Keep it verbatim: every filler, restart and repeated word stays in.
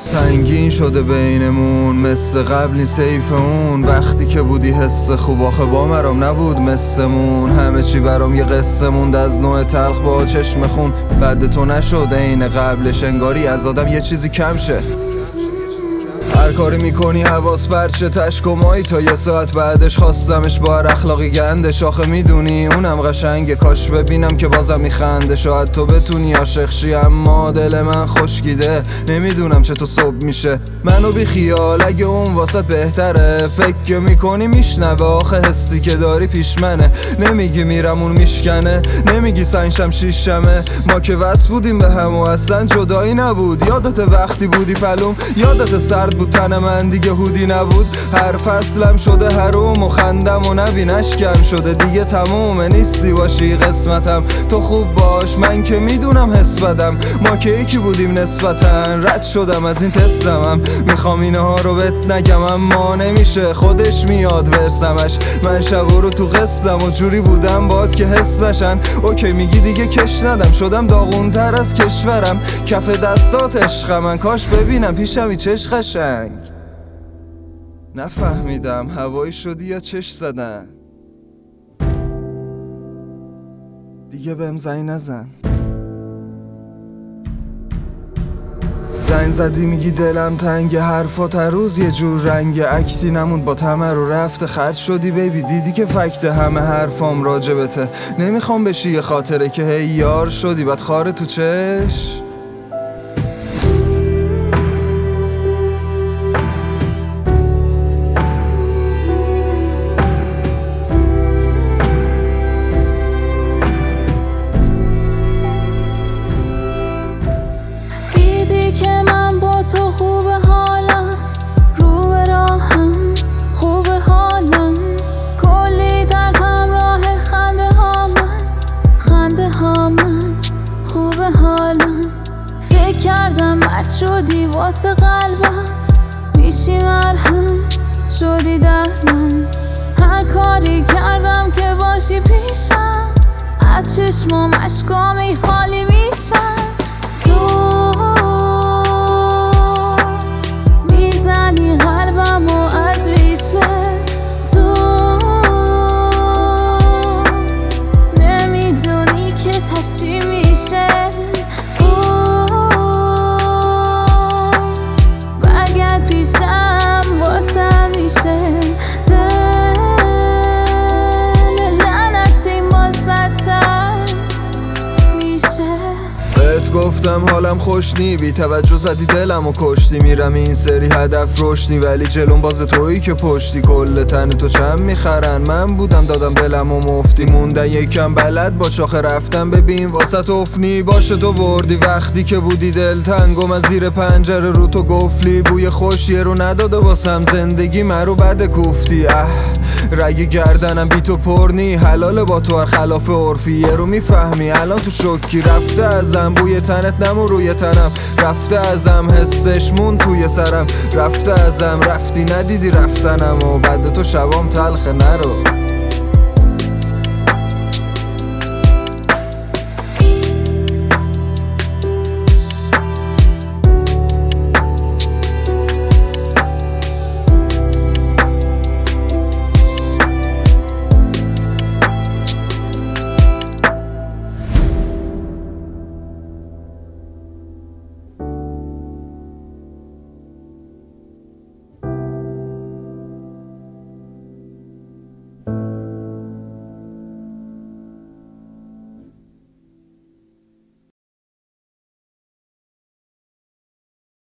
سنگین شده بینمون مثل قبلی سیف اون وقتی که بودی حس خوب آخه با مرام نبود مثلمون همه چی برام یه قصه موند از نوع تلخ با چشم خون بعد تو نشد این قبلش انگاری از آدم یه چیزی کم شه هر کاری میکنی حواس پرچه تشکمایی تا یه ساعت بعدش خواستمش با هر اخلاقی گندش آخه میدونی اونم قشنگه کاش ببینم که بازم میخنده شاید تو بتونی عاشق شی اما دل من خشکیده نمیدونم چطور صبح میشه منو بی خیال اگه اون واسط بهتره فکر میکنی میشنوه آخه حسی که داری پیش منه نمیگی میرم اون میشکنه نمیگی سنگشم شیشمه ما که وصل بودیم به هم و اصلا جدایی نبود یادت وقتی بودی پلوم یادت سرد بود تن من دیگه هودی نبود هر فصلم شده حروم و خندم و نبی نشکم شده دیگه تمومه نیستی باشی قسمتم تو خوب باش من که میدونم حس بدم ما که یکی بودیم نسبتا رد شدم از این تستمم میخوام اینه ها رو بهت نگم اما نمیشه خودش میاد ورسمش من شبا رو تو قصدم و جوری بودم باد که حس نشن اوکی میگی دیگه کش ندم شدم داغون تر از کشورم کف دستات عشق من کاش ببینم پیشمی چش قشنگ نفهمیدم هوایی شدی یا چش زدن دیگه بهم زنگ نزن زنگ زدی میگی دلم تنگ حرفات هر روز یه جور رنگ اکتی نموند با تمر رو رفته خرج شدی بیبی دیدی که فکت همه حرفام راجبته نمیخوام بشی یه خاطره که هی یار شدی بعد خاره تو چش تو خوب حالم رو به راهم خوب حالم کلی درد همراه خنده ها من خنده ها من خوب حالم فکر کردم مرد شدی واسه قلبم میشی مرهم شدی در من هر کاری کردم که باشی پیشم از چشمام اشکامی خالی میشم تو میزنی قلبمو از ریشه تو نمیدونی که تش چی میشه برگرد پیشم واسه میشه دل لعنتی واسه میشه بهت گفتم حالم خوش نی بی توجه زدی دلمو کشتی میرم این سری هدف روشنی ولی جلوم باز تویی که پشتی کل تن تو چند میخرن من بودم دادم دلمو مفتی موندن یکم بلد باش آخه رفتم ببین واسه افنی باشه تو بردی وقتی که بودی دل تنگم از زیر پنجره رو تو گفلی بوی خوشیه رو نداده واسم زندگی مرو بد کوفتی اه رگ گردنم بی تو پرنی حلاله با تو هر خلاف عرفی یه رو میفهمی الان تو شوکی رفته ازم بوی تنت نمون روی تنم رفته ازم حسش مون توی سرم رفته ازم رفتی ندیدی رفتنم و بعد تو شبام تلخه نرو